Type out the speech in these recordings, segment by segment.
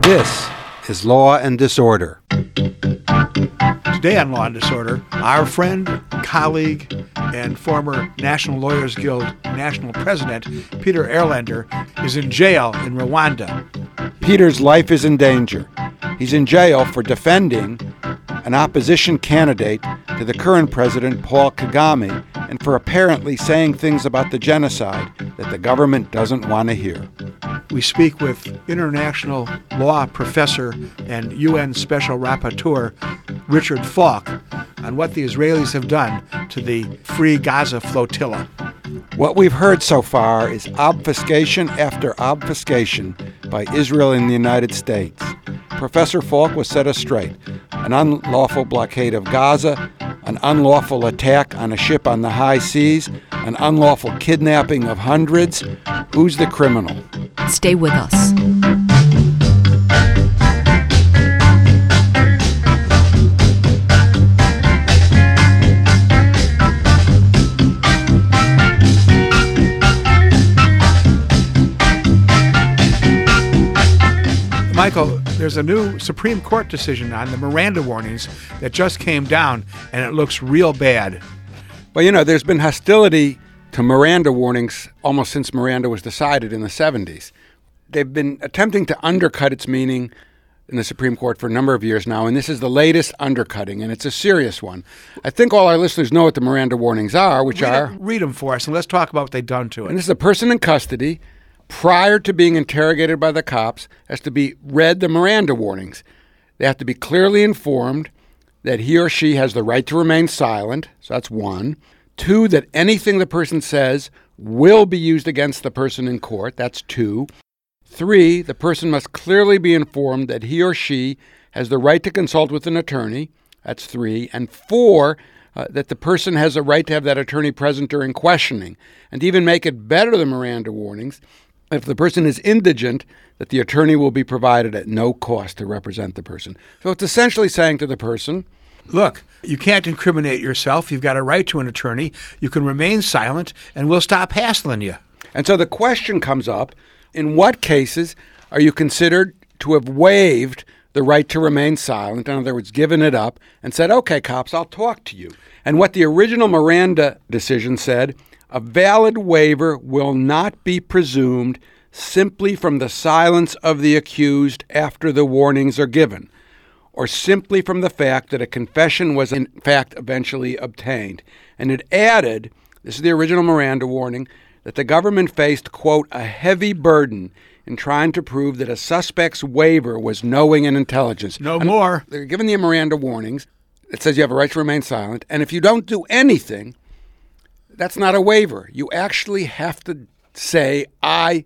This is Law and Disorder. Today on Law and Disorder, our friend, colleague, and former National Lawyers Guild national president, Peter Erlander, is in jail in Rwanda. Peter's life is in danger. He's in jail for defending an opposition candidate to the current president, Paul Kagame, and for apparently saying things about the genocide that the government doesn't want to hear. We speak with international law professor and UN Special Rapporteur Richard Falk on what the Israelis have done to the Free Gaza flotilla. What we've heard so far is obfuscation after obfuscation by Israel and the United States. Professor Falk will set us straight. An unlawful blockade of Gaza, an unlawful attack on a ship on the high seas, an unlawful kidnapping of hundreds. Who's the criminal? Stay with us. Michael, there's a new Supreme Court decision on the Miranda warnings that just came down, and it looks real bad. Well, you know, there's been hostility to Miranda warnings almost since Miranda was decided in the 70s. They've been attempting to undercut its meaning in the Supreme Court for a number of years now, and this is the latest undercutting, and it's a serious one. I think all our listeners know what the Miranda warnings are, which are... Read them for us, and let's talk about what they've done to it. And this is a person in custody prior to being interrogated by the cops has to be read the Miranda warnings. They have to be clearly informed that he or she has the right to remain silent, so that's one. Two, that anything the person says will be used against the person in court, that's two. Three, the person must clearly be informed that he or she has the right to consult with an attorney, that's three. And four, that the person has a right to have that attorney present during questioning. And to even make it better than Miranda warnings, if the person is indigent, that the attorney will be provided at no cost to represent the person. So it's essentially saying to the person, look, you can't incriminate yourself. You've got a right to an attorney. You can remain silent, and we'll stop hassling you. And so the question comes up, in what cases are you considered to have waived the right to remain silent, in other words, given it up, and said, okay, cops, I'll talk to you. And what the original Miranda decision said, a valid waiver will not be presumed simply from the silence of the accused after the warnings are given, or simply from the fact that a confession was in fact eventually obtained. And it added, this is the original Miranda warning, that the government faced, quote, a heavy burden in trying to prove that a suspect's waiver was knowing and intelligent. No more. They're given the Miranda warnings. It says you have a right to remain silent. And if you don't do anything, that's not a waiver. You actually have to say, I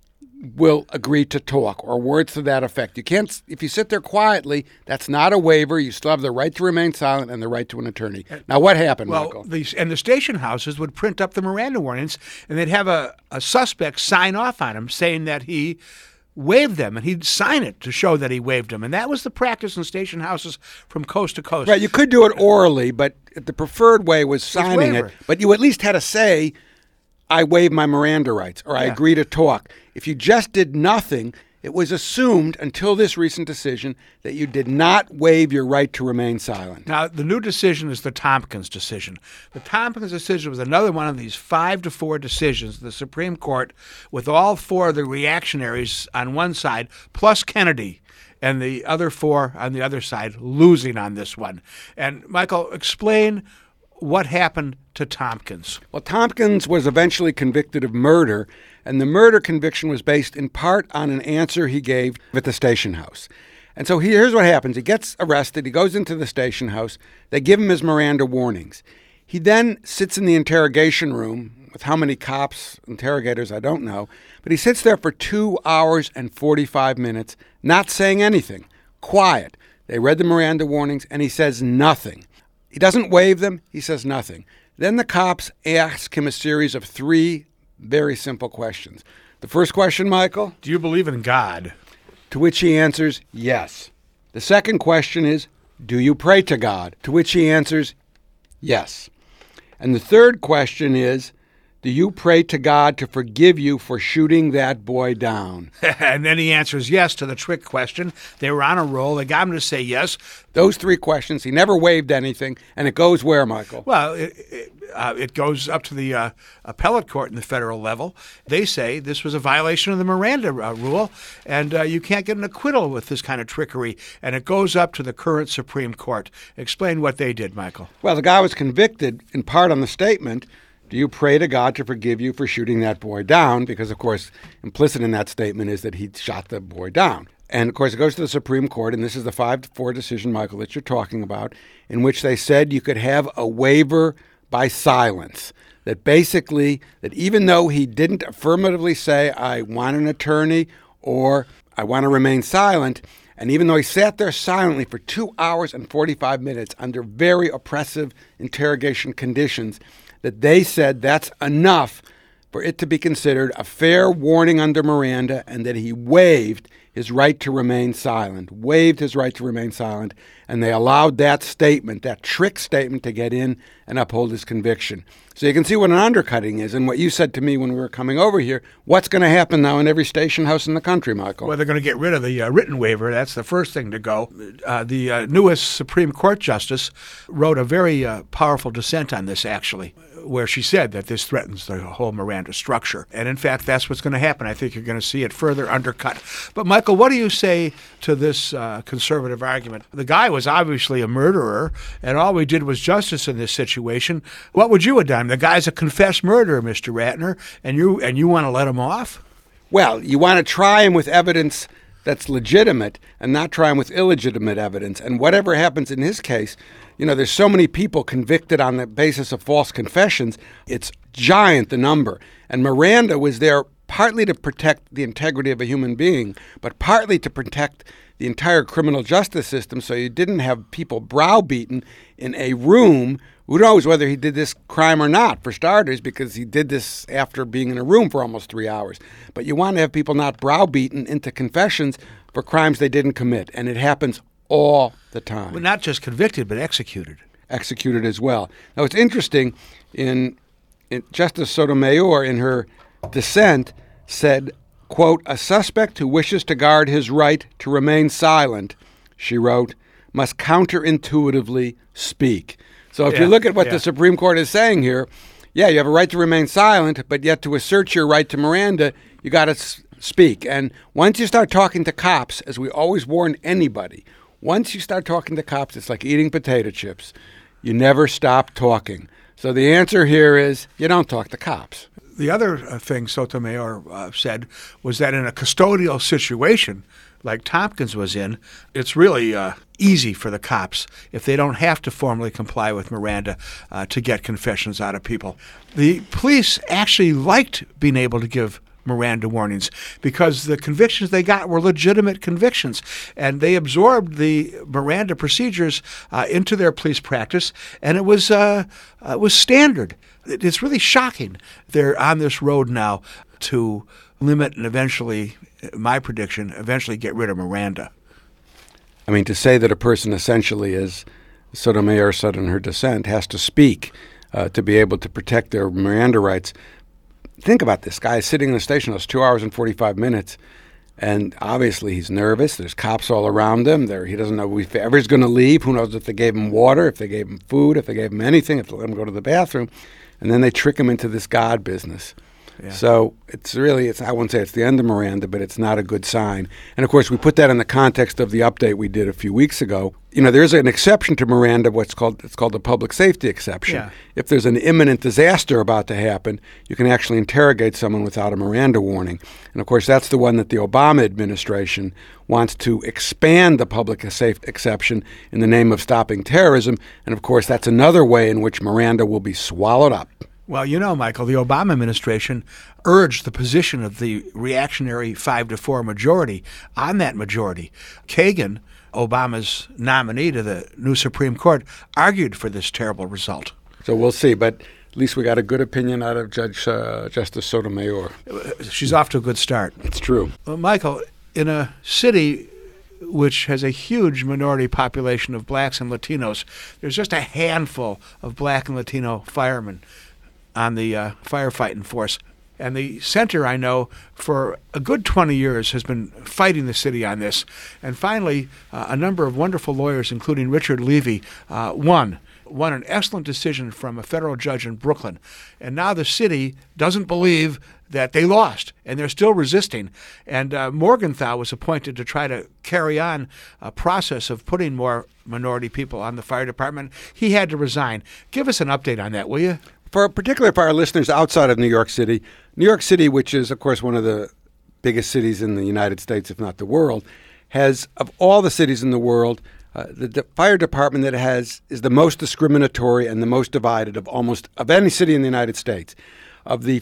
will agree to talk, or words to that effect. You can't, if you sit there quietly, that's not a waiver. You still have the right to remain silent and the right to an attorney. Now, what happened, Michael? The station houses would print up the Miranda warnings, and they'd have a suspect sign off on them saying that he waived them, and he'd sign it to show that he waived them. And that was the practice in station houses from coast to coast. Right, you could do it orally, but the preferred way was signing it. But you at least had to say, I waive my Miranda rights, or I agree to talk. If you just did nothing, it was assumed until this recent decision that you did not waive your right to remain silent. Now, the new decision is the Tompkins decision. The Tompkins decision was another one of these 5-4 decisions of the Supreme Court, with all four of the reactionaries on one side, plus Kennedy, and the other four on the other side losing on this one. And, Michael, explain what happened to Tompkins. Well, Tompkins was eventually convicted of murder, and the murder conviction was based in part on an answer he gave at the station house. And so here's what happens. He gets arrested. He goes into the station house. They give him his Miranda warnings. He then sits in the interrogation room with how many cops, interrogators, I don't know. But he sits there for 2 hours and 45 minutes, not saying anything, quiet. They read the Miranda warnings, and he says nothing. He doesn't waive them. He says nothing. Then the cops ask him a series of 3 very simple questions. The first question, Michael? Do you believe in God? To which he answers, yes. The second question is, do you pray to God? To which he answers, yes. And the third question is, do you pray to God to forgive you for shooting that boy down? And then he answers yes to the trick question. They were on a roll. They got him to say yes. Those three questions, he never waived anything, and it goes where, Michael? Well, it goes up to the appellate court in the federal level. They say this was a violation of the Miranda rule, and you can't get an acquittal with this kind of trickery. And it goes up to the current Supreme Court. Explain what they did, Michael. Well, the guy was convicted in part on the statement, do you pray to God to forgive you for shooting that boy down? Because, of course, implicit in that statement is that he shot the boy down. And, of course, it goes to the Supreme Court, and this is the 5-4 decision, Michael, that you're talking about, in which they said you could have a waiver by silence. That basically, that even though he didn't affirmatively say, I want an attorney or I want to remain silent, and even though he sat there silently for 2 hours and 45 minutes under very oppressive interrogation conditions, that they said that's enough for it to be considered a fair warning under Miranda, and that he waived his right to remain silent, and they allowed that statement, that trick statement, to get in and uphold his conviction. So you can see what an undercutting is, and what you said to me when we were coming over here, what's going to happen now in every station house in the country, Michael? Well, they're going to get rid of the written waiver. That's the first thing to go. The newest Supreme Court justice wrote a very powerful dissent on this, actually, where she said that this threatens the whole Miranda structure. And in fact, that's what's going to happen. I think you're going to see it further undercut. But Michael, what do you say to this conservative argument? The guy was obviously a murderer, and all we did was justice in this situation. What would you have done? The guy's a confessed murderer, Mr. Ratner, and you want to let him off? Well, you want to try him with evidence that's legitimate and not try him with illegitimate evidence. And whatever happens in his case, there's so many people convicted on the basis of false confessions. It's giant, the number. And Miranda was there partly to protect the integrity of a human being, but partly to protect the entire criminal justice system, so you didn't have people browbeaten in a room. Who knows whether he did this crime or not, for starters, because he did this after being in a room for almost 3 hours. But you want to have people not browbeaten into confessions for crimes they didn't commit, and it happens all the time. But not just convicted, but executed. Executed as well. Now, it's interesting, in Justice Sotomayor, in her dissent, said, quote, a suspect who wishes to guard his right to remain silent, she wrote, must counterintuitively speak. So if you look at what the Supreme Court is saying here, you have a right to remain silent, but yet to assert your right to Miranda, you got to speak. And once you start talking to cops, as we always warn anybody, once you start talking to cops, it's like eating potato chips. You never stop talking. So the answer here is you don't talk to cops. The other thing Sotomayor said was that in a custodial situation, like Tompkins was in, it's really easy for the cops, if they don't have to formally comply with Miranda, to get confessions out of people. The police actually liked being able to give Miranda warnings because the convictions they got were legitimate convictions, and they absorbed the Miranda procedures into their police practice, and it was standard. It's really shocking. They're on this road now to limit and eventually, my prediction, eventually get rid of Miranda. I mean, to say that a person essentially, as Sotomayor said in her dissent, has to speak to be able to protect their Miranda rights. Think about this. Guy is sitting in the station house 2 hours and 45 minutes, and obviously he's nervous. There's cops all around him. He doesn't know if ever he's going to leave. Who knows if they gave him water, if they gave him food, if they gave him anything, if they let him go to the bathroom. And then they trick him into this God business. Yeah. So it's really, I won't say it's the end of Miranda, but it's not a good sign. And, of course, we put that in the context of the update we did a few weeks ago. There's an exception to Miranda, it's called the public safety exception. Yeah. If there's an imminent disaster about to happen, you can actually interrogate someone without a Miranda warning. And, of course, that's the one that the Obama administration wants to expand the public safe exception in the name of stopping terrorism. And, of course, that's another way in which Miranda will be swallowed up. Well, Michael, the Obama administration urged the position of the reactionary 5-4 majority on that majority. Kagan, Obama's nominee to the new Supreme Court, argued for this terrible result. So we'll see, but at least we got a good opinion out of Justice Sotomayor. She's off to a good start. It's true. Well, Michael, in a city which has a huge minority population of blacks and Latinos, there's just a handful of black and Latino firemen. on the firefighting force. And the center, I know, for a good 20 years has been fighting the city on this. And finally, a number of wonderful lawyers, including Richard Levy, won an excellent decision from a federal judge in Brooklyn. And now the city doesn't believe that they lost, and they're still resisting. And Morgenthau was appointed to try to carry on a process of putting more minority people on the fire department. He had to resign. Give us an update on that, will you? Particularly for our listeners outside of New York City, which is, of course, one of the biggest cities in the United States, if not the world, has, of all the cities in the world, the fire department that it has is the most discriminatory and the most divided of any city in the United States. Of the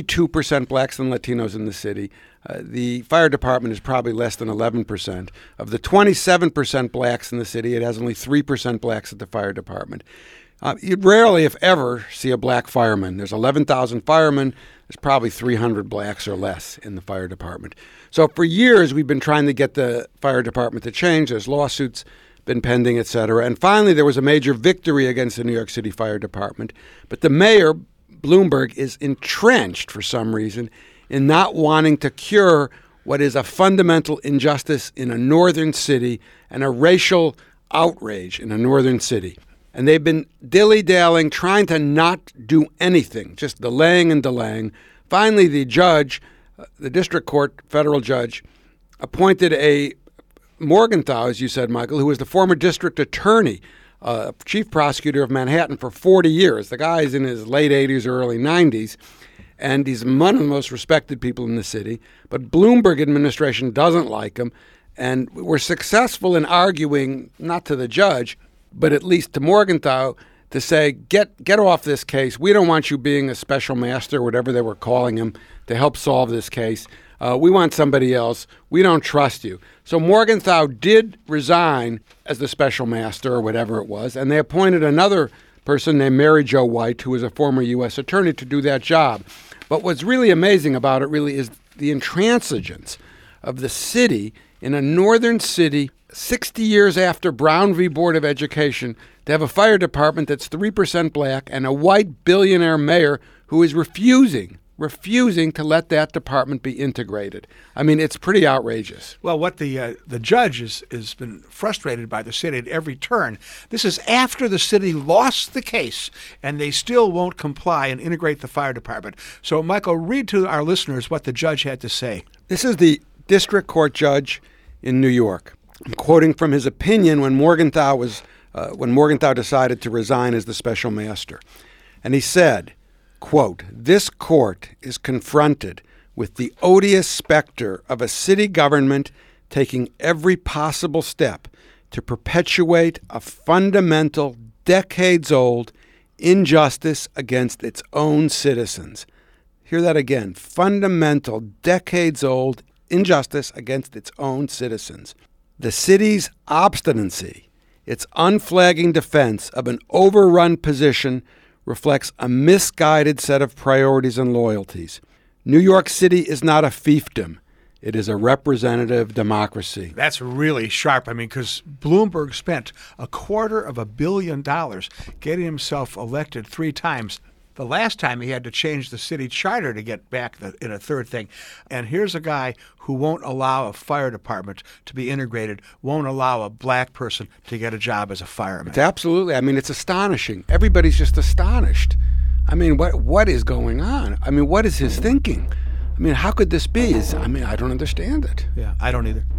52% blacks and Latinos in the city, the fire department is probably less than 11%. Of the 27% blacks in the city, it has only 3% blacks at the fire department. You rarely, if ever, see a black fireman. There's 11,000 firemen. There's probably 300 blacks or less in the fire department. So for years, we've been trying to get the fire department to change. There's lawsuits been pending, et cetera. And finally, there was a major victory against the New York City Fire Department. But the mayor, Bloomberg, is entrenched for some reason in not wanting to cure what is a fundamental injustice in a northern city and a racial outrage in a northern city. And they've been dilly-dallying, trying to not do anything, just delaying and delaying. Finally, the judge, the district court federal judge, appointed a Morgenthau, as you said, Michael, who was the former district attorney, chief prosecutor of Manhattan for 40 years. The guy's in his late 80s or early 90s, and he's one of the most respected people in the city. But Bloomberg administration doesn't like him, and we're successful in arguing, not to the judge, but at least to Morgenthau, to say, get off this case. We don't want you being a special master, whatever they were calling him, to help solve this case. We want somebody else. We don't trust you. So Morgenthau did resign as the special master or whatever it was, and they appointed another person named Mary Jo White, who was a former U.S. attorney, to do that job. But what's really amazing about it really is the intransigence of the city in a northern city 60 years after Brown v. Board of Education, to have a fire department that's 3% black and a white billionaire mayor who is refusing to let that department be integrated. I mean, it's pretty outrageous. Well, what the judge has been frustrated by the city at every turn. This is after the city lost the case, and they still won't comply and integrate the fire department. So, Michael, read to our listeners what the judge had to say. This is the district court judge in New York. I'm quoting from his opinion when Morgenthau decided to resign as the special master. And he said, quote, "This court is confronted with the odious specter of a city government taking every possible step to perpetuate a fundamental, decades-old injustice against its own citizens." Hear that again. Fundamental, decades-old injustice against its own citizens. The city's obstinacy, its unflagging defense of an overrun position, reflects a misguided set of priorities and loyalties. New York City is not a fiefdom. It is a representative democracy. That's really sharp. I mean, because Bloomberg spent $250 million getting himself elected 3 times. The last time he had to change the city charter to get back in a third thing. And here's a guy who won't allow a fire department to be integrated, won't allow a black person to get a job as a fireman. It's absolutely. I mean, it's astonishing. Everybody's just astonished. I mean, what is going on? I mean, what is his thinking? I mean, how could this be? I don't understand it. Yeah, I don't either.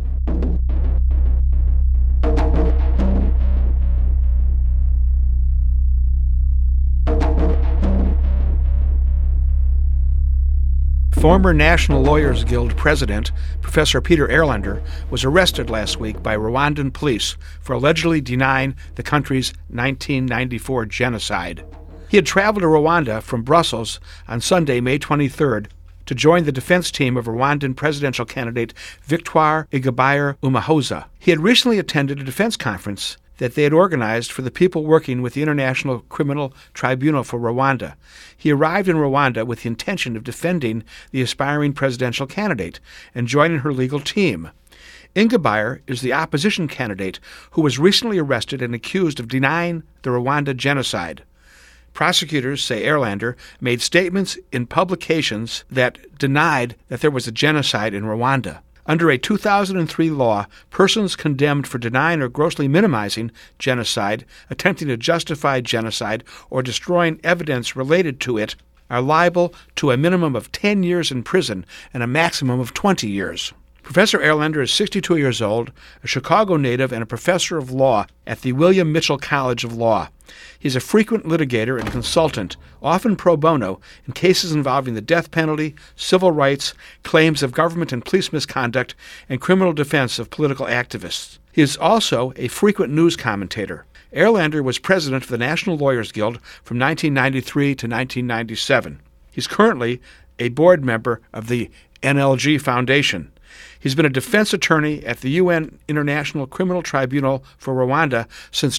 Former National Lawyers Guild president, Professor Peter Erlander, was arrested last week by Rwandan police for allegedly denying the country's 1994 genocide. He had traveled to Rwanda from Brussels on Sunday, May 23rd, to join the defense team of Rwandan presidential candidate Victoire Ingabire Umuhoza. He had recently attended a defense conference that they had organized for the people working with the International Criminal Tribunal for Rwanda. He arrived in Rwanda with the intention of defending the aspiring presidential candidate and joining her legal team. Ingabire is the opposition candidate who was recently arrested and accused of denying the Rwanda genocide. Prosecutors say Erlander made statements in publications that denied that there was a genocide in Rwanda. Under a 2003 law, persons condemned for denying or grossly minimizing genocide, attempting to justify genocide, or destroying evidence related to it are liable to a minimum of 10 years in prison and a maximum of 20 years. Professor Erlander is 62 years old, a Chicago native, and a professor of law at the William Mitchell College of Law. He's a frequent litigator and consultant, often pro bono, in cases involving the death penalty, civil rights, claims of government and police misconduct, and criminal defense of political activists. He is also a frequent news commentator. Erlander was president of the National Lawyers Guild from 1993 to 1997. He's currently a board member of the NLG Foundation. He's been a defense attorney at the UN International Criminal Tribunal for Rwanda since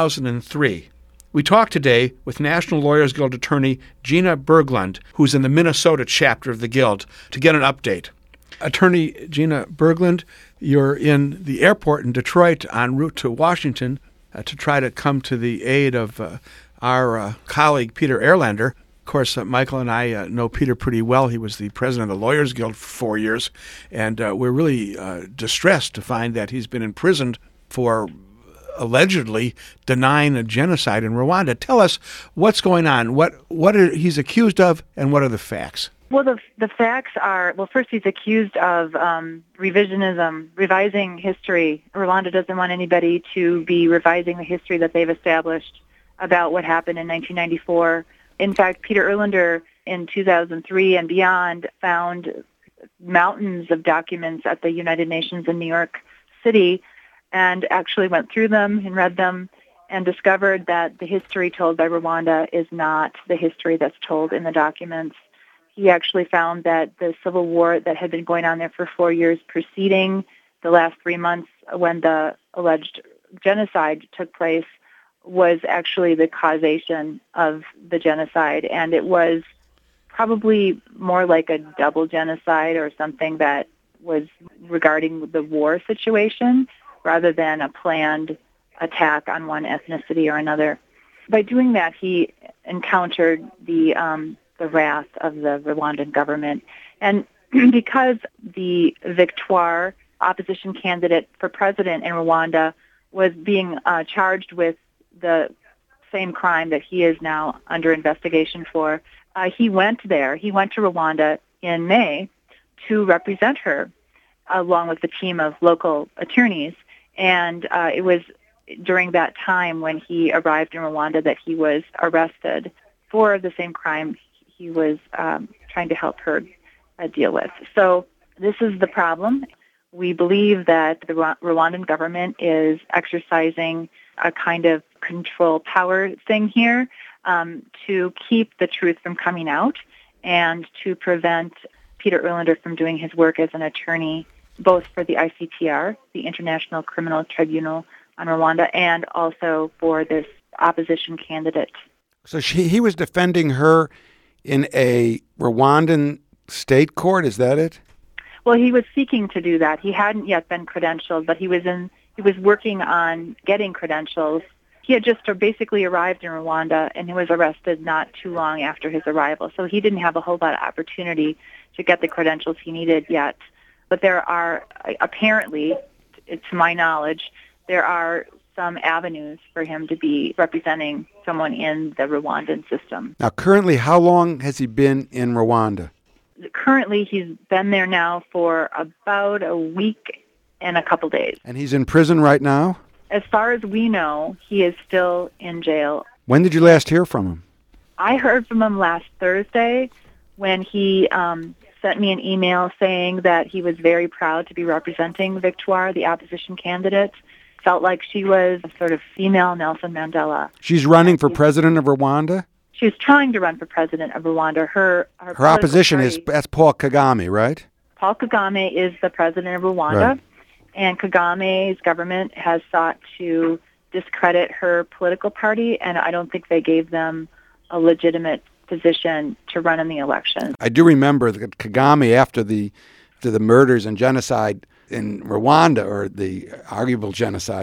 2003. We talked today with National Lawyers Guild attorney Gina Berglund, who's in the Minnesota chapter of the Guild, to get an update. Attorney Gina Berglund, you're in the airport in Detroit en route to Washington to try to come to the aid of our colleague Peter Erlander. Of course, Michael and I know Peter pretty well. He was the president of the Lawyers Guild for 4 years, and we're really distressed to find that he's been imprisoned for allegedly denying a genocide in Rwanda. Tell us what's going on, what he's accused of, and what are the facts? Well, the facts are, first he's accused of revisionism, revising history. Rwanda doesn't want anybody to be revising the history that they've established about what happened in 1994. In fact, Peter Erlander in 2003 and beyond found mountains of documents at the United Nations in New York City and actually went through them and read them and discovered that the history told by Rwanda is not the history that's told in the documents. He actually found that the civil war that had been going on there for 4 years preceding the last 3 months when the alleged genocide took place was actually the causation of the genocide, and it was probably more like a double genocide or something that was regarding the war situation rather than a planned attack on one ethnicity or another. By doing that, he encountered the wrath of the Rwandan government. And because the Victoire, opposition candidate for president in Rwanda, was being charged with the same crime that he is now under investigation for, he went there. He went to Rwanda in May to represent her, along with a team of local attorneys. And it was during that time when he arrived in Rwanda that he was arrested for the same crime he was trying to help her deal with. So this is the problem. We believe that the Rwandan government is exercising a kind of control power thing here to keep the truth from coming out and to prevent Peter Erlander from doing his work as an attorney, both for the ICTR, the International Criminal Tribunal on Rwanda, and also for this opposition candidate. So he was defending her in a Rwandan state court, is that it? Well, he was seeking to do that. He hadn't yet been credentialed, but he was working on getting credentials. He had just basically arrived in Rwanda, and he was arrested not too long after his arrival. So he didn't have a whole lot of opportunity to get the credentials he needed yet. But there are, apparently, to my knowledge, there are some avenues for him to be representing someone in the Rwandan system. Now, currently, how long has he been in Rwanda? Currently, he's been there now for about a week and a couple days. And he's in prison right now? As far as we know, he is still in jail. When did you last hear from him? I heard from him last Thursday when he sent me an email saying that he was very proud to be representing Victoire, the opposition candidate. Felt like she was a sort of female Nelson Mandela. She's running for president of Rwanda? She was trying to run for president of Rwanda. Her opposition that's Paul Kagame, right? Paul Kagame is the president of Rwanda, right. And Kagame's government has sought to discredit her political party, and I don't think they gave them a legitimate position to run in the election. I do remember that Kagame, after the murders and genocide in Rwanda, or the arguable genocide,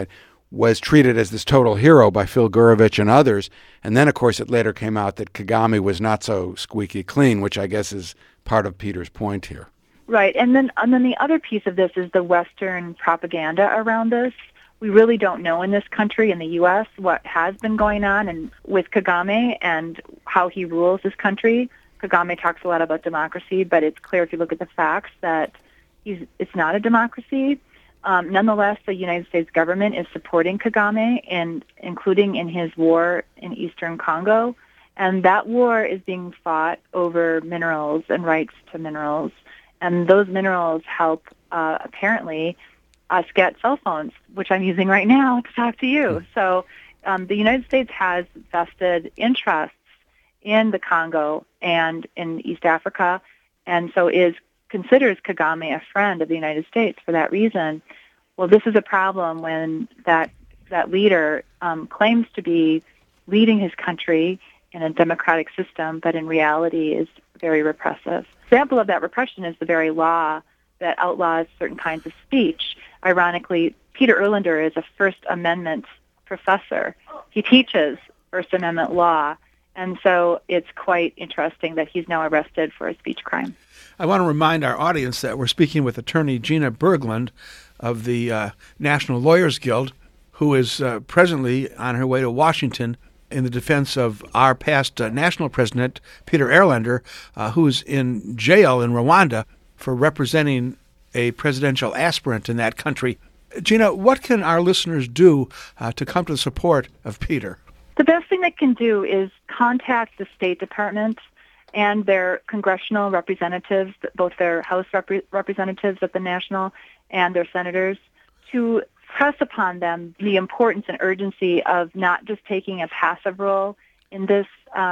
was treated as this total hero by Phil Gurevich and others. And then, of course, it later came out that Kagame was not so squeaky clean, which I guess is part of Peter's point here. Right. And then the other piece of this is the Western propaganda around this. We really don't know in this country, in the U.S., what has been going on and with Kagame and how he rules this country. Kagame talks a lot about democracy, but it's clear if you look at the facts that it's not a democracy. Nonetheless, the United States government is supporting Kagame, and including in his war in eastern Congo. And that war is being fought over minerals and rights to minerals. And those minerals help, apparently, us get cell phones, which I'm using right now to talk to you. So the United States has vested interests in the Congo and in East Africa, and so considers Kagame a friend of the United States for that reason. Well, this is a problem when that leader claims to be leading his country in a democratic system, but in reality is very repressive. Example of that repression is the very law that outlaws certain kinds of speech. Ironically, Peter Erlander is a First Amendment professor. He teaches First Amendment law, and so it's quite interesting that he's now arrested for a speech crime. I want to remind our audience that we're speaking with attorney Gina Berglund of the National Lawyers Guild, who is presently on her way to Washington in the defense of our past national president, Peter Erlander, who's in jail in Rwanda for representing a presidential aspirant in that country. Gina, what can our listeners do to come to the support of Peter? The best thing they can do is contact the State Department and their congressional representatives, both their House representatives at the national and their senators, to press upon them the importance and urgency of not just taking a passive role in this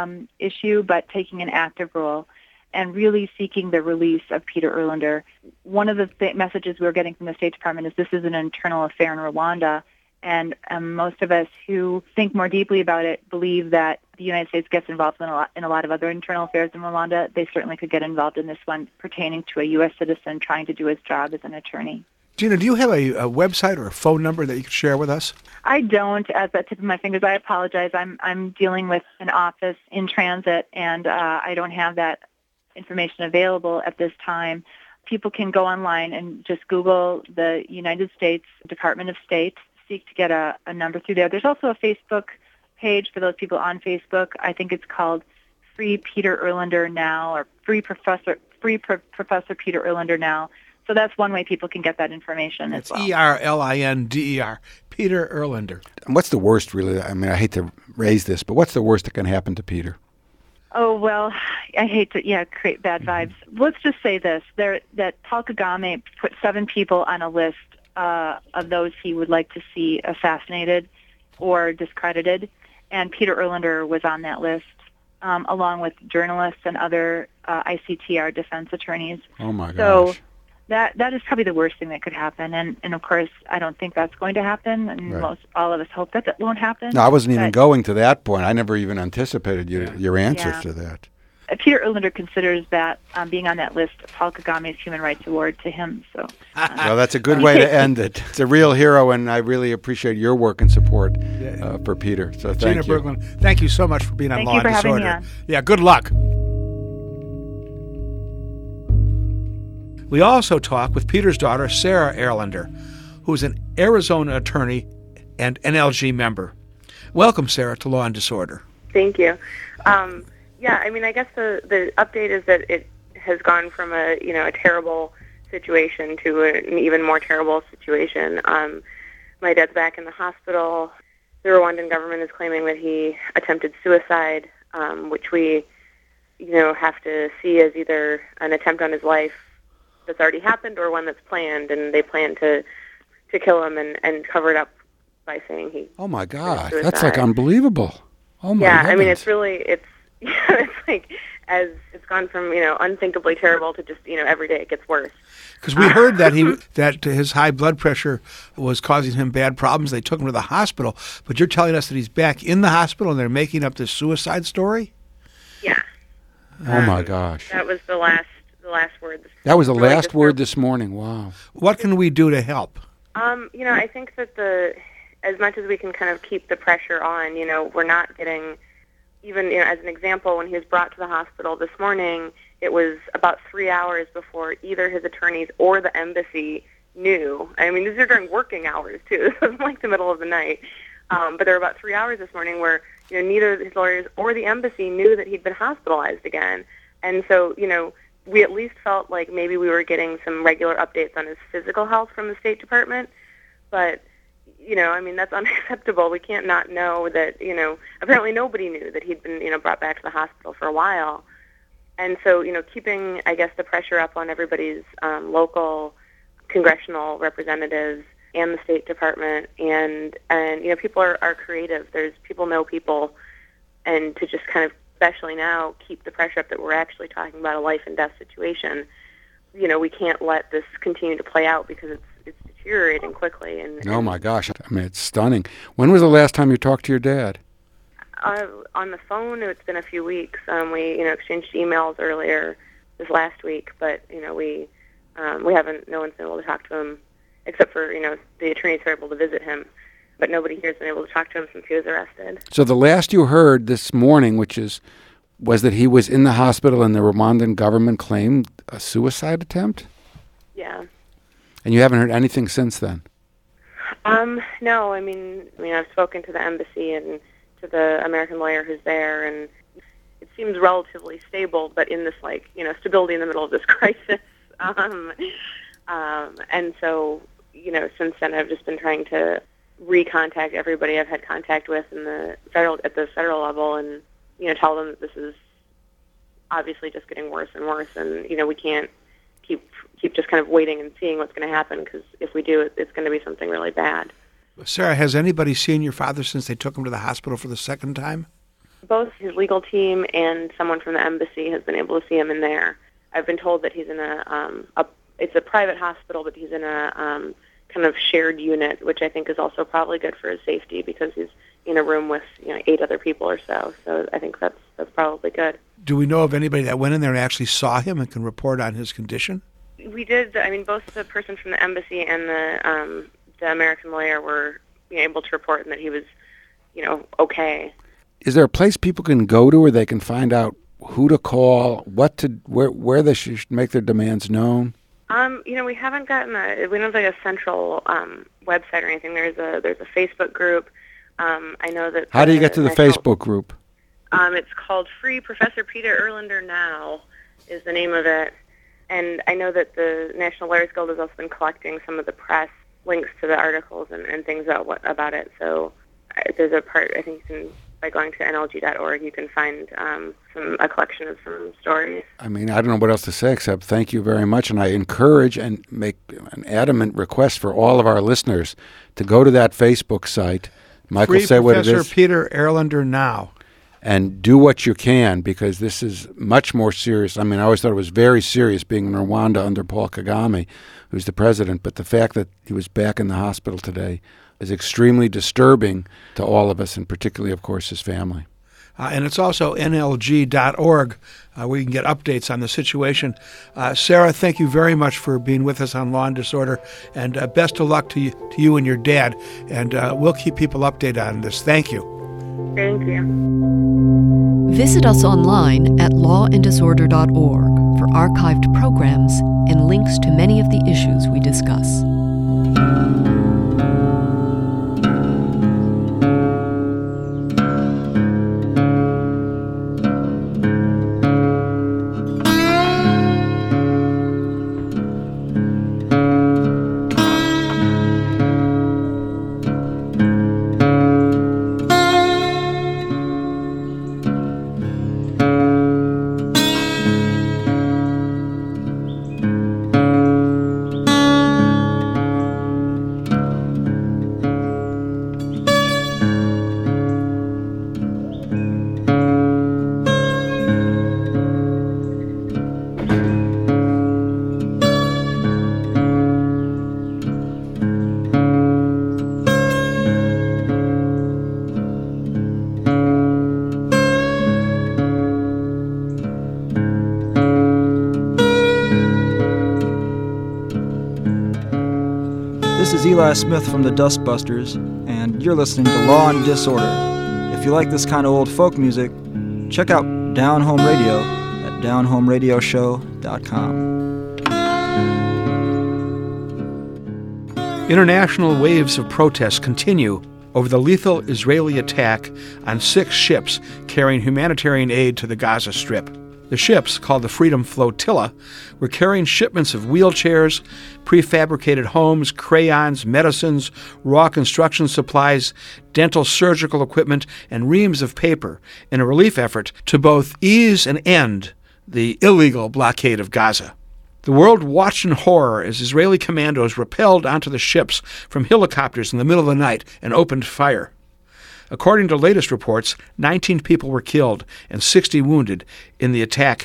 issue, but taking an active role and really seeking the release of Peter Erlander. One of the messages we're getting from the State Department is this is an internal affair in Rwanda, and most of us who think more deeply about it believe that the United States gets involved in a lot of other internal affairs in Rwanda. They certainly could get involved in this one pertaining to a U.S. citizen trying to do his job as an attorney. Gina, do you have a website or a phone number that you could share with us? I don't, at the tip of my fingers. I apologize. I'm dealing with an office in transit, and I don't have that information available at this time. People can go online and just Google the United States Department of State, seek to get a number through there. There's also a Facebook page for those people on Facebook. I think it's called Free Peter Erlander Now, or Free Professor Peter Erlander Now. So that's one way people can get that information as well. It's Erlinder, Peter Erlander. And what's the worst, really? I mean, I hate to raise this, but what's the worst that can happen to Peter? Oh, well, I hate to, create bad vibes. Let's just say this, that Paul Kagame put 7 people on a list of those he would like to see assassinated or discredited, and Peter Erlander was on that list, along with journalists and other ICTR defense attorneys. Oh, my gosh. So that is probably the worst thing that could happen, and of course, I don't think that's going to happen, and Right. all of us hope that won't happen. No, I wasn't even going to that point. I never even anticipated your answers Yeah. to that. Peter Erlander considers that being on that list, Paul Kagame's Human Rights Award to him. So, Well, that's a good way to end it. It's a real hero, and I really appreciate your work and support for Peter. So thank Gina you. Berglund, thank you so much for being on Thank Law you and for having me Disorder. on. Yeah, good luck. We also talk with Peter's daughter, Sarah Erlander, who's an Arizona attorney and NLG member. Welcome, Sarah, to Law and Disorder. Thank you. I guess the update is that it has gone from a terrible situation to an even more terrible situation. My dad's back in the hospital. The Rwandan government is claiming that he attempted suicide, which we, have to see as either an attempt on his life that's already happened or one that's planned, and they plan to kill him and cover it up by saying he. Oh my God, suicide. that's like unbelievable. Oh my Yeah, goodness. I mean, it's it's like as it's gone from unthinkably terrible to just every day it gets worse. Because we heard that that his high blood pressure was causing him bad problems. They took him to the hospital, but you're telling us that he's back in the hospital and they're making up this suicide story? Yeah. Oh my gosh. That was the last word. That was the Really last just word this morning. Wow. What can we do to help? I think that as much as we can kind of keep the pressure on, we're not getting, even as an example, when he was brought to the hospital this morning, it was about 3 hours before either his attorneys or the embassy knew. I mean, these are during working hours, too. This wasn't like the middle of the night. But there were about 3 hours this morning where, neither his lawyers or the embassy knew that he'd been hospitalized again. And so, we at least felt like maybe we were getting some regular updates on his physical health from the State Department. But, that's unacceptable. We can't not know that, apparently nobody knew that he'd been, brought back to the hospital for a while. And so, keeping, I guess, the pressure up on everybody's local congressional representatives and the State Department, and people are creative. There's people know people, and to just kind of, especially now, keep the pressure up that we're actually talking about a life and death situation. We can't let this continue to play out because it's deteriorating quickly. Oh my gosh, I mean, it's stunning. When was the last time you talked to your dad? On the phone, it's been a few weeks. We exchanged emails earlier this last week, but we haven't. No one's been able to talk to him except for the attorneys are able to visit him, but nobody here has been able to talk to him since he was arrested. So the last you heard this morning, was that he was in the hospital and the Rwandan government claimed a suicide attempt? Yeah. And you haven't heard anything since then? No. I mean, I've spoken to the embassy and to the American lawyer who's there, and it seems relatively stable, but in this, stability in the middle of this crisis. And so, since then I've just been trying to recontact everybody I've had contact with at the federal level and, tell them that this is obviously just getting worse and worse, and, we can't keep just kind of waiting and seeing what's going to happen, because if we do, it's going to be something really bad. Sarah, has anybody seen your father since they took him to the hospital for the second time? Both his legal team and someone from the embassy has been able to see him in there. I've been told that he's in it's a private hospital, but he's in a kind of shared unit, which I think is also probably good for his safety because he's in a room with 8 other people or so. So I think that's probably good. Do we know of anybody that went in there and actually saw him and can report on his condition? We did. I mean, both the person from the embassy and the American lawyer were able to report that he was, okay. Is there a place people can go to where they can find out who to call, where they should make their demands known? We haven't gotten we don't have a central website or anything. There's a Facebook group. I know that. How do you get to the Facebook group? It's called Free Professor Peter Erlander Now is the name of it. And I know that the National Lawyers Guild has also been collecting some of the press links to the articles and things about it. So there's a part, I think by going to NLG.org, you can find a collection of some stories. I mean, I don't know what else to say except thank you very much. And I encourage and make an adamant request for all of our listeners to go to that Facebook site. Michael, Free say what it is. Professor Peter Erlander Now. And do what you can, because this is much more serious. I mean, I always thought it was very serious being in Rwanda under Paul Kagame, who's the president. But the fact that he was back in the hospital today is extremely disturbing to all of us, and particularly, of course, his family. And it's also NLG.org where you can get updates on the situation. Sarah, thank you very much for being with us on Law and Disorder, and best of luck to you and your dad. And we'll keep people updated on this. Thank you. Thank you. Visit us online at lawanddisorder.org for archived programs and links to many of the issues we discuss. This is Eli Smith from the Dustbusters, and you're listening to Law and Disorder. If you like this kind of old folk music, check out Down Home Radio at downhomeradioshow.com. International waves of protest continue over the lethal Israeli attack on 6 ships carrying humanitarian aid to the Gaza Strip. The ships, called the Freedom Flotilla, were carrying shipments of wheelchairs, prefabricated homes, crayons, medicines, raw construction supplies, dental surgical equipment, and reams of paper in a relief effort to both ease and end the illegal blockade of Gaza. The world watched in horror as Israeli commandos rappelled onto the ships from helicopters in the middle of the night and opened fire. According to latest reports, 19 people were killed and 60 wounded in the attack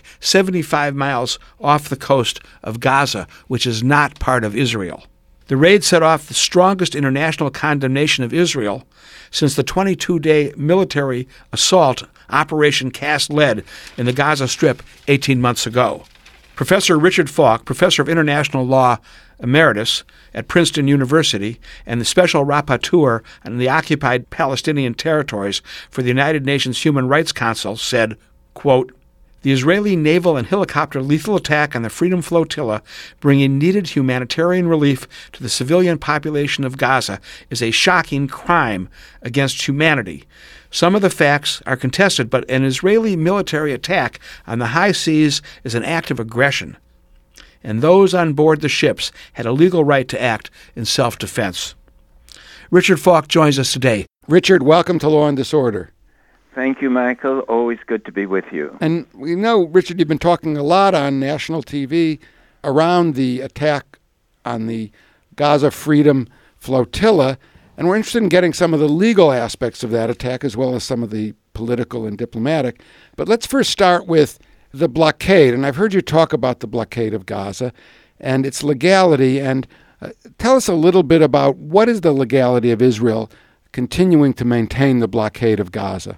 75 miles off the coast of Gaza, which is not part of Israel. The raid set off the strongest international condemnation of Israel since the 22-day military assault Operation Cast Lead in the Gaza Strip 18 months ago. Professor Richard Falk, professor of international law emeritus at Princeton University and the special rapporteur on the occupied Palestinian territories for the United Nations Human Rights Council, said, quote, "The Israeli naval and helicopter lethal attack on the Freedom Flotilla, bringing needed humanitarian relief to the civilian population of Gaza, is a shocking crime against humanity. Some of the facts are contested, but an Israeli military attack on the high seas is an act of aggression, and those on board the ships had a legal right to act in self-defense." Richard Falk joins us today. Richard, welcome to Law and Disorder. Thank you, Michael. Always good to be with you. And we know, Richard, you've been talking a lot on national TV around the attack on the Gaza Freedom Flotilla, and we're interested in getting some of the legal aspects of that attack as well as some of the political and diplomatic. But let's first start with the blockade. And I've heard you talk about the blockade of Gaza and its legality. And tell us a little bit about what is the legality of Israel continuing to maintain the blockade of Gaza?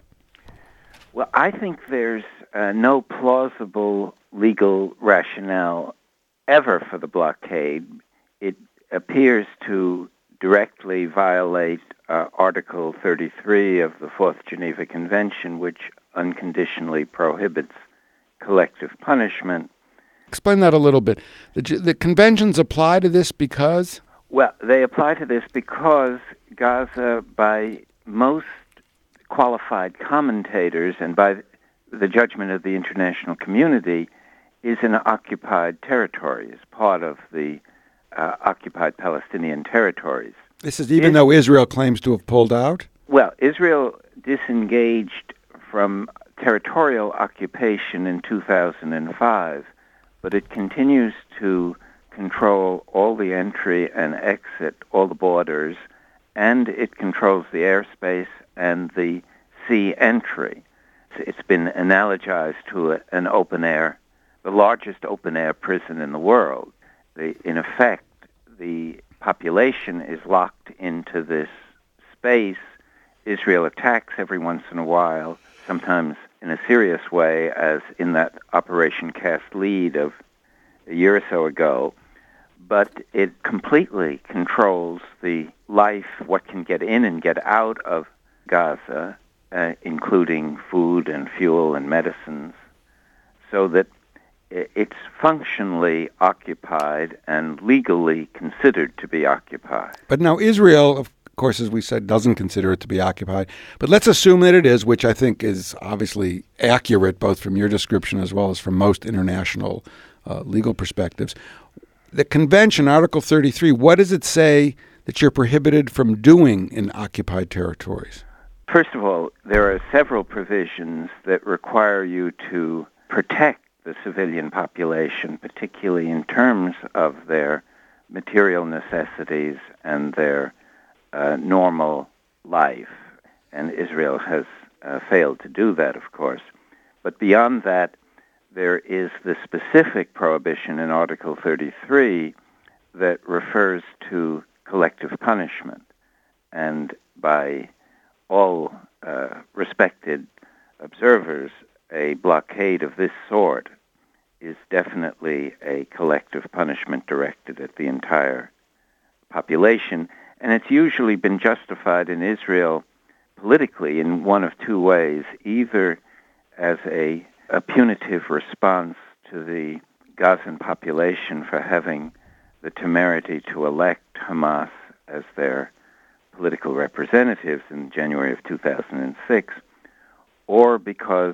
Well, I think there's no plausible legal rationale ever for the blockade. It appears to directly violate Article 33 of the Fourth Geneva Convention, which unconditionally prohibits collective punishment. Explain that a little bit. The conventions apply to this because? Well, they apply to this because Gaza, by most qualified commentators and by the judgment of the international community, is an occupied territory, is part of the occupied Palestinian territories. This is even though Israel claims to have pulled out? Well, Israel disengaged from territorial occupation in 2005, but it continues to control all the entry and exit, all the borders, and it controls the airspace and the sea entry. It's been analogized to an open-air, the largest open-air prison in the world. In effect, the population is locked into this space. Israel attacks every once in a while, sometimes in a serious way, as in that Operation Cast Lead of a year or so ago. But it completely controls the life, what can get in and get out of Gaza, including food and fuel and medicines, so that it's functionally occupied and legally considered to be occupied. But now Israel, of course, as we said, doesn't consider it to be occupied. But let's assume that it is, which I think is obviously accurate both from your description as well as from most international legal perspectives. The convention, Article 33, what does it say that you're prohibited from doing in occupied territories? First of all, there are several provisions that require you to protect the civilian population, particularly in terms of their material necessities and their normal life. And Israel has failed to do that, of course. But beyond that, there is the specific prohibition in Article 33 that refers to collective punishment. And by all respected observers, a blockade of this sort is definitely a collective punishment directed at the entire population, and it's usually been justified in Israel politically in one of two ways, either as a punitive response to the Gazan population for having the temerity to elect Hamas as their political representatives in January of 2006, or because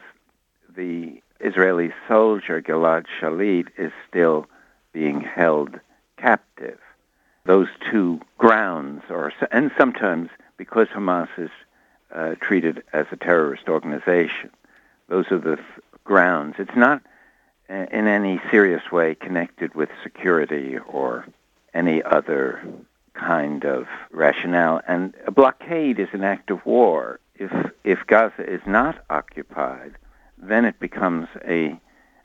the Israeli soldier Gilad Shalit is still being held captive. Those two grounds, and sometimes because Hamas is treated as a terrorist organization, those are the grounds. It's not in any serious way connected with security or any other kind of rationale. And a blockade is an act of war. If Gaza is not occupied, then it becomes a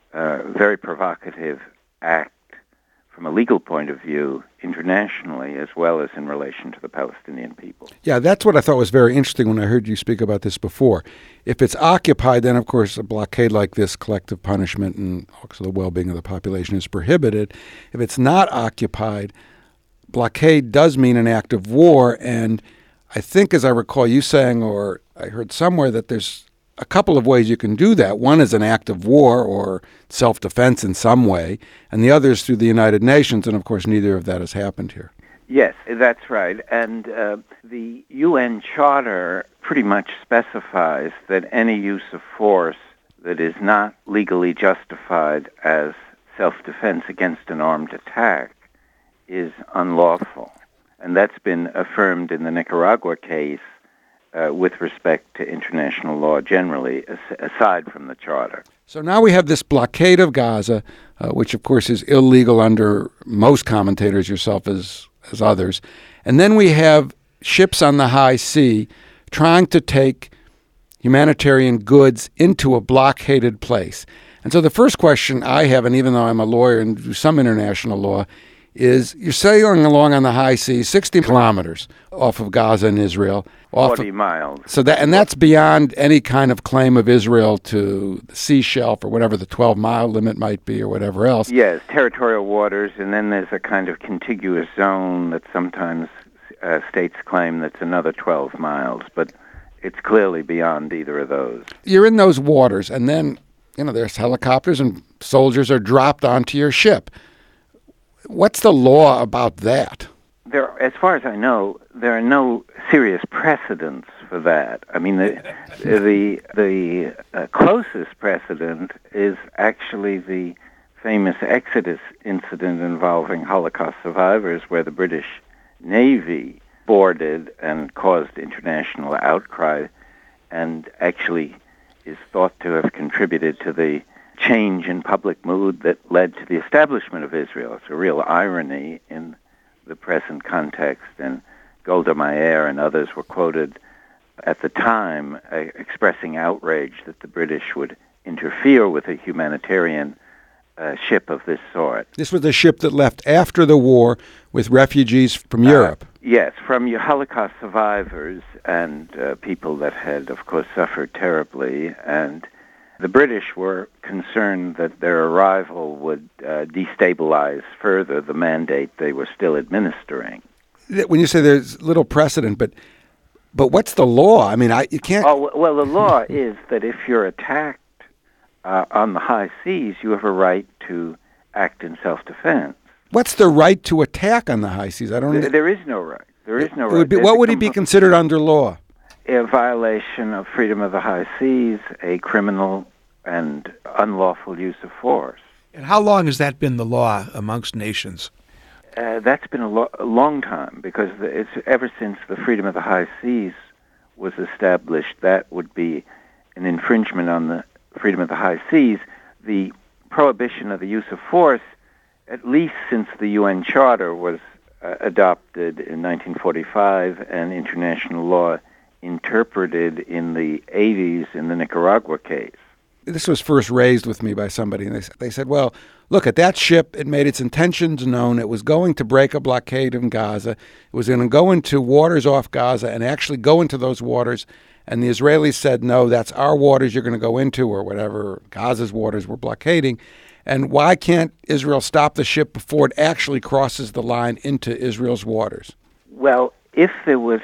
very provocative act from a legal point of view internationally, as well as in relation to the Palestinian people. Yeah, that's what I thought was very interesting when I heard you speak about this before. If it's occupied, then, of course, a blockade like this, collective punishment and also the well-being of the population is prohibited. If it's not occupied, blockade does mean an act of war, and I think, as I recall you saying, or I heard somewhere, that there's a couple of ways you can do that. One is an act of war or self-defense in some way, and the other is through the United Nations, and of course neither of that has happened here. Yes, that's right. And the UN Charter pretty much specifies that any use of force that is not legally justified as self-defense against an armed attack is unlawful. And that's been affirmed in the Nicaragua case with respect to international law generally, aside from the Charter. So now we have this blockade of Gaza, which of course is illegal under most commentators, yourself as others. And then we have ships on the high sea trying to take humanitarian goods into a blockaded place. And so the first question I have, and even though I'm a lawyer and do some international law, is you're sailing along on the high seas, 60 kilometers off of Gaza and Israel. 40 miles. So that's beyond any kind of claim of Israel to the sea shelf or whatever the 12-mile limit might be or whatever else. Yes, territorial waters, and then there's a kind of contiguous zone that sometimes states claim that's another 12 miles, but it's clearly beyond either of those. You're in those waters, and then, there's helicopters and soldiers are dropped onto your ship. What's the law about that? As far as I know, there are no serious precedents for that. I mean, the closest precedent is actually the famous Exodus incident involving Holocaust survivors, where the British Navy boarded and caused international outcry, and actually is thought to have contributed to the change in public mood that led to the establishment of Israel. It's a real irony in the present context, and Golda Meir and others were quoted at the time expressing outrage that the British would interfere with a humanitarian ship of this sort. This was a ship that left after the war with refugees from Europe. Yes, from your Holocaust survivors and people that had, of course, suffered terribly, and the British were concerned that their arrival would destabilize further the mandate they were still administering. When you say there's little precedent, but what's the law? I mean, you can't... Oh, well, the law is that if you're attacked on the high seas, you have a right to act in self-defense. What's the right to attack on the high seas? I don't. There is no right. There is no right. What would it be considered under law? A violation of freedom of the high seas, a criminal and unlawful use of force. And how long has that been the law amongst nations? That's been a long time, because it's ever since the freedom of the high seas was established, that would be an infringement on the freedom of the high seas. The prohibition of the use of force, at least since the UN Charter was adopted in 1945 and international law interpreted in the 80s in the Nicaragua case. This was first raised with me by somebody, and they said, well, look, at that ship, it made its intentions known. It was going to break a blockade in Gaza. It was going to go into waters off Gaza and actually go into those waters, and the Israelis said, no, that's our waters you're going to go into, or whatever Gaza's waters were blockading. And why can't Israel stop the ship before it actually crosses the line into Israel's waters? Well, if there was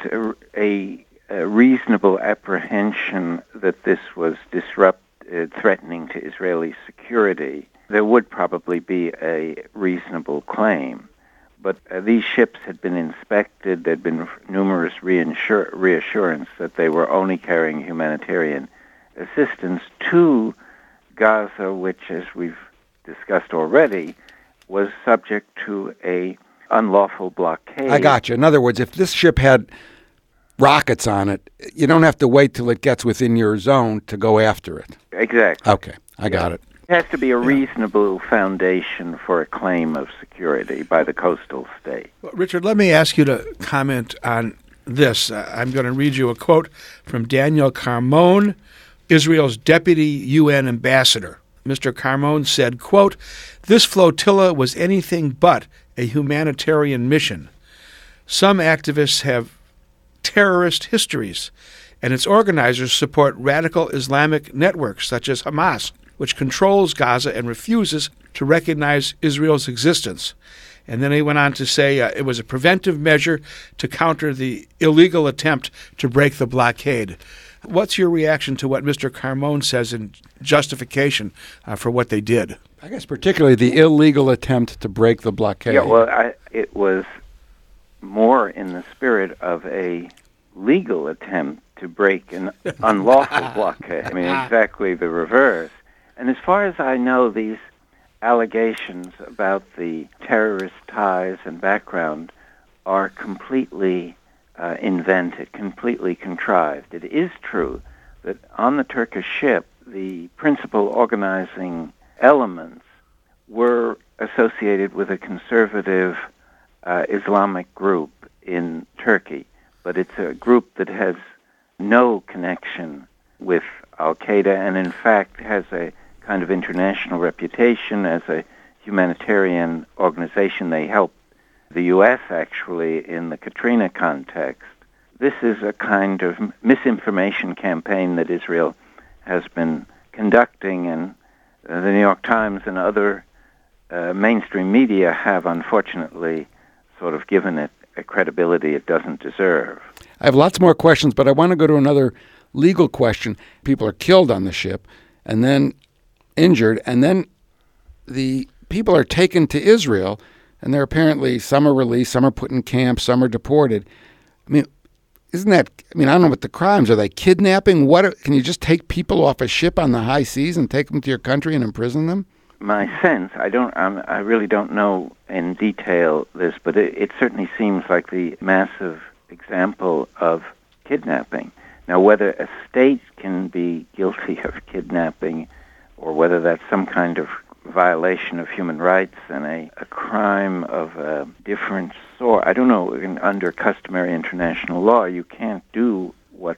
a reasonable apprehension that this was threatening to Israeli security, there would probably be a reasonable claim. But these ships had been inspected. There'd been numerous reassurance that they were only carrying humanitarian assistance to Gaza, which, as we've discussed already, was subject to a unlawful blockade. I got you. In other words, if this ship had rockets on it, you don't have to wait till it gets within your zone to go after it. Exactly. Okay, I got it. It has to be a reasonable foundation for a claim of security by the coastal state. Well, Richard, let me ask you to comment on this. I'm going to read you a quote from Daniel Carmon, Israel's deputy UN ambassador. Mr. Carmon said, quote, "This flotilla was anything but a humanitarian mission. Some activists have terrorist histories, and its organizers support radical Islamic networks such as Hamas, which controls Gaza and refuses to recognize Israel's existence." And then he went on to say it was a preventive measure to counter the illegal attempt to break the blockade. What's your reaction to what Mr. Carmon says in justification for what they did? I guess particularly the illegal attempt to break the blockade. Yeah, well, it was more in the spirit of a legal attempt to break an unlawful blockade. I mean, exactly the reverse. And as far as I know, these allegations about the terrorist ties and background are completely invented, completely contrived. It is true that on the Turkish ship, the principal organizing elements were associated with a conservative Islamic group in Turkey, but it's a group that has no connection with Al-Qaeda and in fact has a kind of international reputation as a humanitarian organization. They helped the U.S. actually in the Katrina context. This is a kind of misinformation campaign that Israel has been conducting, and the New York Times and other mainstream media have unfortunately sort of given it a credibility it doesn't deserve. I have lots more questions, but I want to go to another legal question. People are killed on the ship and then injured, and then the people are taken to Israel, and they're apparently, some are released, some are put in camps, some are deported. I mean, I don't know what the crimes are. They kidnapping? Can you just take people off a ship on the high seas and take them to your country and imprison them? My sense, I really don't know in detail this, but it certainly seems like the massive example of kidnapping. Now, whether a state can be guilty of kidnapping or whether that's some kind of violation of human rights and a crime of a different sort, I don't know. Under customary international law, you can't do what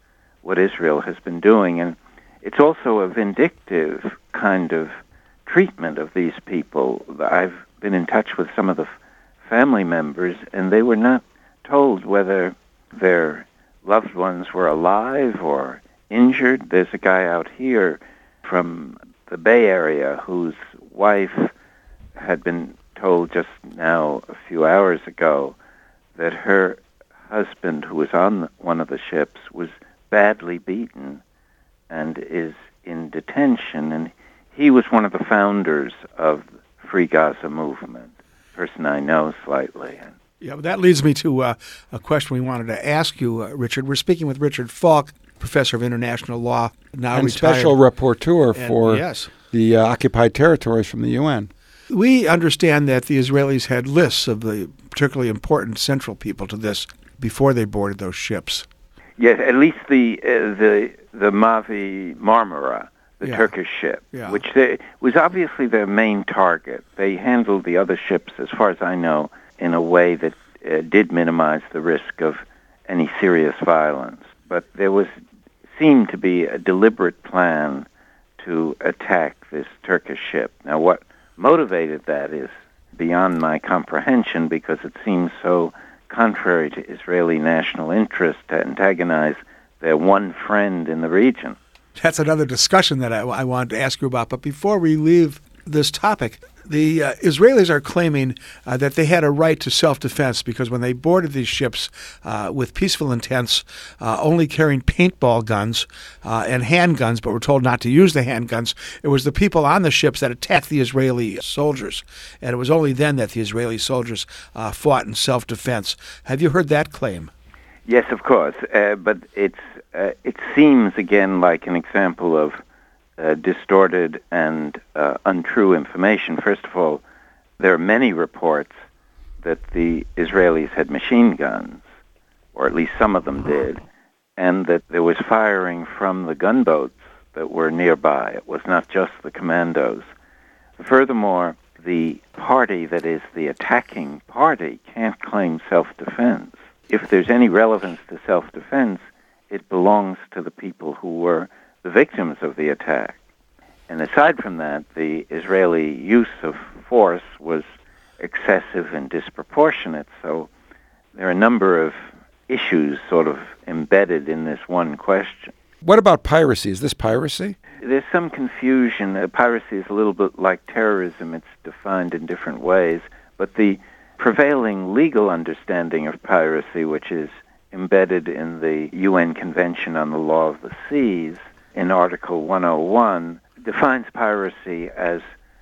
Israel has been doing. And it's also a vindictive kind of treatment of these people. I've been in touch with some of the family members, and they were not told whether their loved ones were alive or injured. There's a guy out here from the Bay Area whose wife had been told just now a few hours ago that her husband, who was on one of the ships, was badly beaten and is in detention. And he was one of the founders of the Free Gaza movement, a person I know slightly. Yeah, that leads me to a question we wanted to ask you, Richard. We're speaking with Richard Falk, professor of international law, now and retired. Special rapporteur for yes. the occupied territories from the UN. We understand that the Israelis had lists of the particularly important central people to this before they boarded those ships. Yes, at least the Mavi Marmara, the Turkish ship, which was obviously their main target. They handled the other ships, as far as I know, in a way that did minimize the risk of any serious violence. But there seemed to be a deliberate plan to attack this Turkish ship. Now, what motivated that is beyond my comprehension, because it seems so contrary to Israeli national interest to antagonize their one friend in the region. That's another discussion that I wanted to ask you about. But before we leave this topic. The Israelis are claiming that they had a right to self-defense because when they boarded these ships with peaceful intents, only carrying paintball guns and handguns, but were told not to use the handguns, it was the people on the ships that attacked the Israeli soldiers. And it was only then that the Israeli soldiers fought in self-defense. Have you heard that claim? Yes, of course. But it seems, again, like an example of distorted and untrue information. First of all, there are many reports that the Israelis had machine guns, or at least some of them did, and that there was firing from the gunboats that were nearby. It was not just the commandos. Furthermore, the party that is the attacking party can't claim self-defense. If there's any relevance to self-defense, it belongs to the people who were the victims of the attack. And aside from that, the Israeli use of force was excessive and disproportionate. So there are a number of issues sort of embedded in this one question. What about piracy? Is this piracy? There's some confusion. Piracy is a little bit like terrorism. It's defined in different ways. But the prevailing legal understanding of piracy, which is embedded in the UN Convention on the Law of the Seas, in Article 101, defines piracy as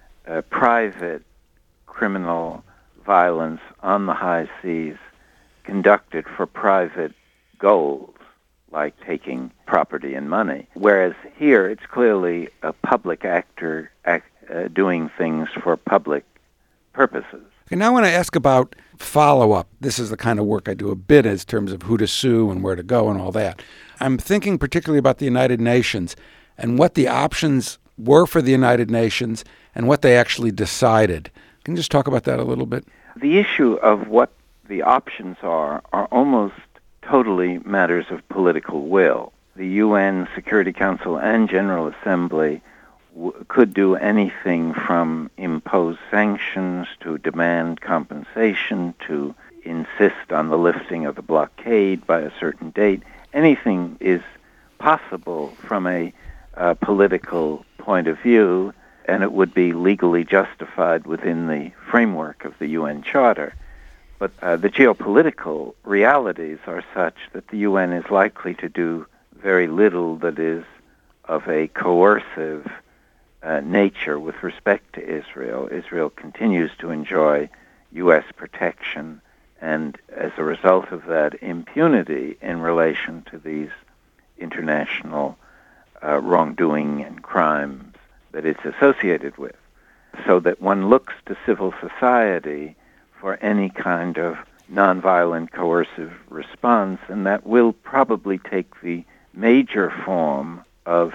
private criminal violence on the high seas conducted for private goals, like taking property and money. Whereas here, it's clearly a public actor doing things for public purposes. And now I want to ask about follow-up. This is the kind of work I do a bit in terms of who to sue and where to go and all that. I'm thinking particularly about the United Nations and what the options were for the United Nations and what they actually decided. Can you just talk about that a little bit? The issue of what the options are almost totally matters of political will. The UN Security Council and General Assembly could do anything from impose sanctions to demand compensation to insist on the lifting of the blockade by a certain date. Anything is possible from a political point of view, and it would be legally justified within the framework of the UN Charter. But the geopolitical realities are such that the UN is likely to do very little that is of a coercive nature with respect to Israel. Israel continues to enjoy U.S. protection, and as a result of that, impunity in relation to these international wrongdoing and crimes that it's associated with. So that one looks to civil society for any kind of nonviolent coercive response, and that will probably take the major form of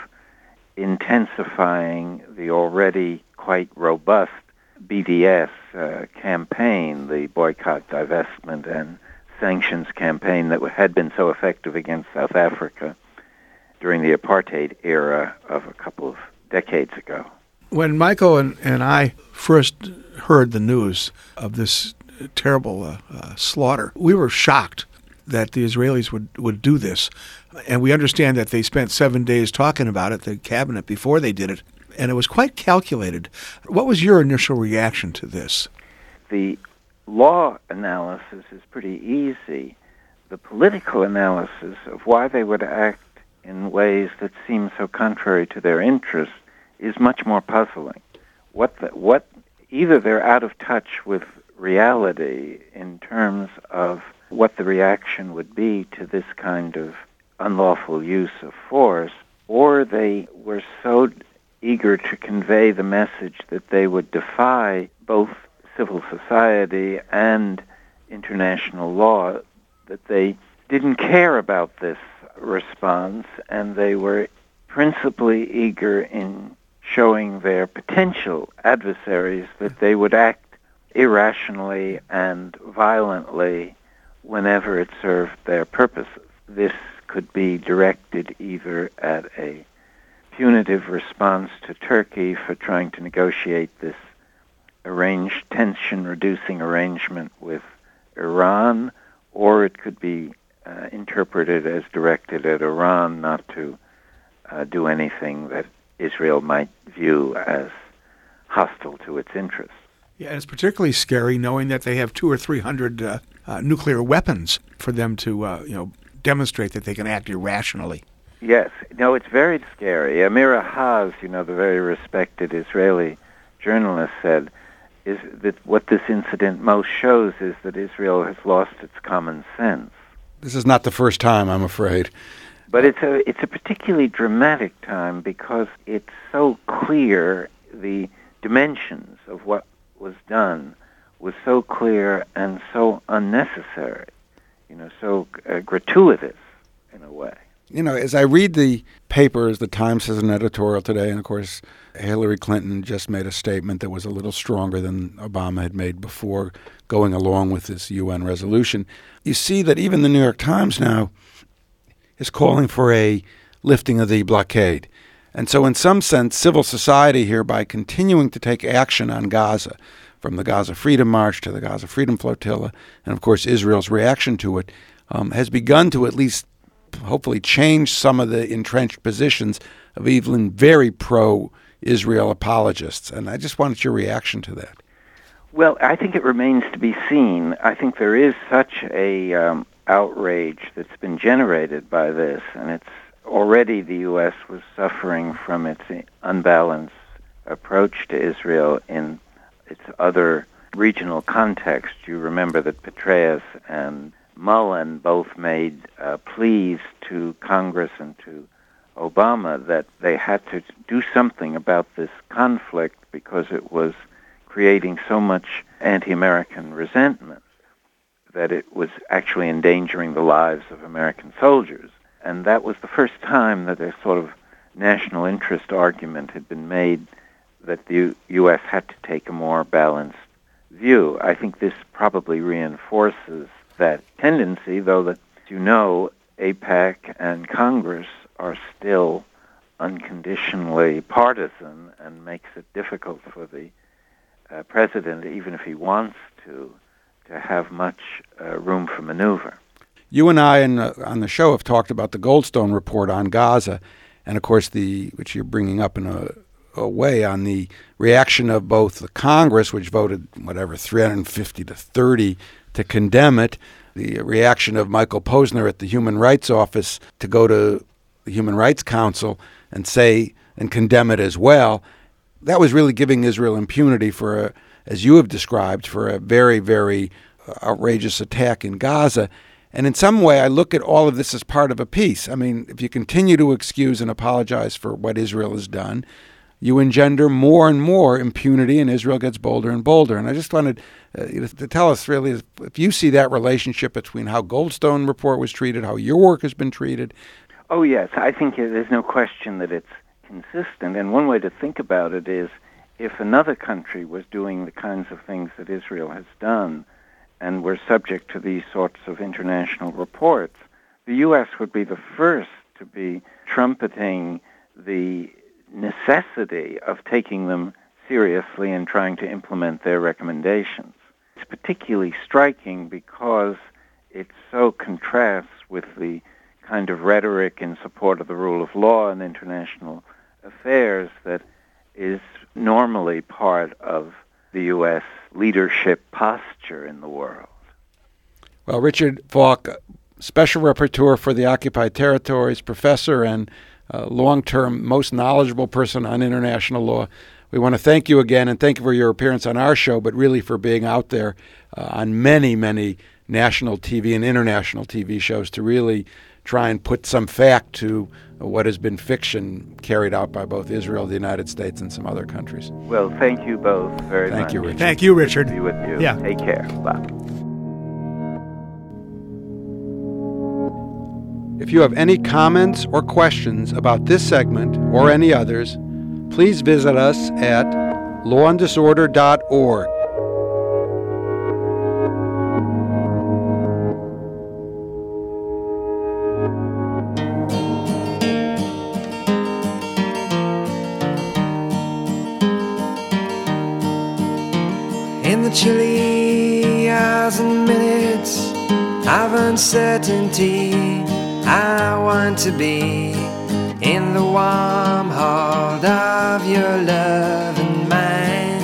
intensifying the already quite robust BDS campaign, the boycott, divestment, and sanctions campaign that had been so effective against South Africa during the apartheid era of a couple of decades ago. When Michael and I first heard the news of this terrible slaughter, we were shocked that the Israelis would do this. And we understand that they spent 7 days talking about it, the cabinet, before they did it. And it was quite calculated. What was your initial reaction to this? The law analysis is pretty easy. The political analysis of why they would act in ways that seem so contrary to their interests is much more puzzling. Either they're out of touch with reality in terms of what the reaction would be to this kind of unlawful use of force, or they were so eager to convey the message that they would defy both civil society and international law that they didn't care about this response, and they were principally eager in showing their potential adversaries that they would act irrationally and violently whenever it served their purposes. This could be directed either at a punitive response to Turkey for trying to negotiate this arranged tension-reducing arrangement with Iran, or it could be interpreted as directed at Iran not to do anything that Israel might view as hostile to its interests. Yeah, it's particularly scary knowing that they have 200 or 300 nuclear weapons for them to, demonstrate that they can act irrationally. Yes. No, it's very scary. Amira Haas, the very respected Israeli journalist, said is that what this incident most shows is that Israel has lost its common sense. This is not the first time, I'm afraid. But it's a particularly dramatic time because it's so clear, the dimensions of what was done was so clear and so unnecessary, so gratuitous in a way. As I read the papers, the Times has an editorial today, and of course Hillary Clinton just made a statement that was a little stronger than Obama had made before, going along with this UN resolution. You see that even the New York Times now is calling for a lifting of the blockade. And so in some sense, civil society here, by continuing to take action on Gaza, from the Gaza Freedom March to the Gaza Freedom Flotilla, and of course Israel's reaction to it, has begun to at least hopefully change some of the entrenched positions of even very pro-Israel apologists. And I just wanted your reaction to that. Well, I think it remains to be seen. I think there is such a outrage that's been generated by this, and it's already the U.S. was suffering from its unbalanced approach to Israel in its other regional context. You remember that Petraeus and Mullen both made pleas to Congress and to Obama that they had to do something about this conflict because it was creating so much anti-American resentment that it was actually endangering the lives of American soldiers. And that was the first time that a sort of national interest argument had been made that the U.S. had to take a more balanced view. I think this probably reinforces that tendency, though that, AIPAC and Congress are still unconditionally partisan and makes it difficult for the president, even if he wants to have much room for maneuver. You and I on the show have talked about the Goldstone report on Gaza, and of course which you're bringing up in a way on the reaction of both the Congress, which voted 350 to 30 to condemn it, the reaction of Michael Posner at the Human Rights Office to go to the Human Rights Council and say and condemn it as well. That was really giving Israel impunity for, as you have described, for a very, very outrageous attack in Gaza. And in some way, I look at all of this as part of a piece. I mean, if you continue to excuse and apologize for what Israel has done, you engender more and more impunity, and Israel gets bolder and bolder. And I just wanted to tell us, really, if you see that relationship between how Goldstone report was treated, how your work has been treated. Oh, yes. I think there's no question that it's consistent. And one way to think about it is if another country was doing the kinds of things that Israel has done and were subject to these sorts of international reports, the U.S. would be the first to be trumpeting the necessity of taking them seriously and trying to implement their recommendations. It's particularly striking because it so contrasts with the kind of rhetoric in support of the rule of law and international affairs that is normally part of the U.S. leadership posture in the world. Well, Richard Falk, Special Rapporteur for the Occupied Territories, professor and long-term most knowledgeable person on international law. We want to thank you again, and thank you for your appearance on our show, but really for being out there on many, many national TV and international TV shows to really try and put some fact to what has been fiction carried out by both Israel, the United States, and some other countries. Well, thank you both very much. Thank you, Richard. Thank you, Richard. Good to be with you. Yeah. Take care. Bye. If you have any comments or questions about this segment or any others, please visit us at lawanddisorder.org. In the chilly hours and minutes of uncertainty, I want to be in the warm hold of your love and mine.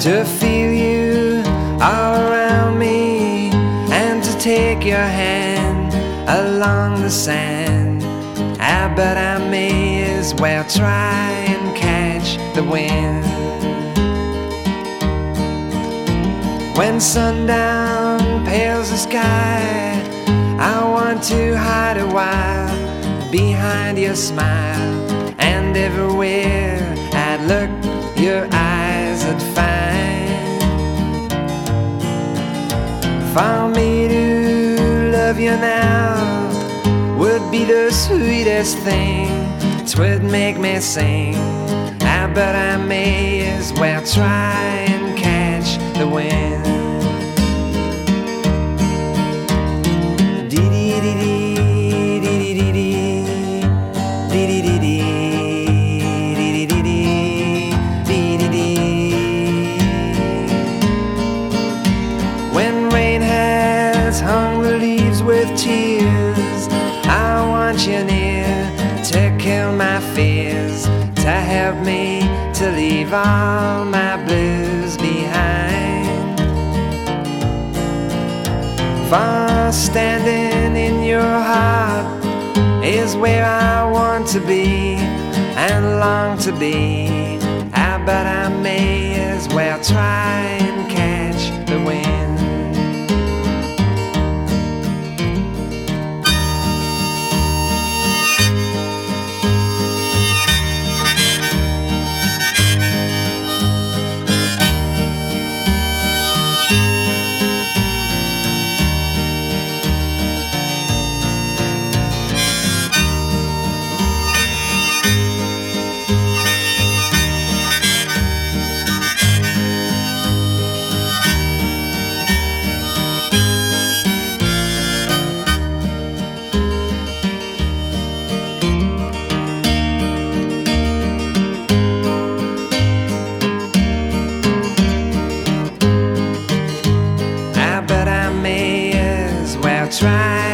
to feel you all around me and to take your hand along the sand. But I may as well try and catch the wind. When sundown pales the sky, I want to hide a while behind your smile, and everywhere I'd look, your eyes I'd find. For me to love you now would be the sweetest thing. 'Twould make me sing. But I may as well try and catch the wind. When rain has hung the leaves with tears, I want you near to kill my fears, to help me to leave all my blues behind. For standing in your heart is where I want to be and long to be. But I may as well try and catch the wind. Try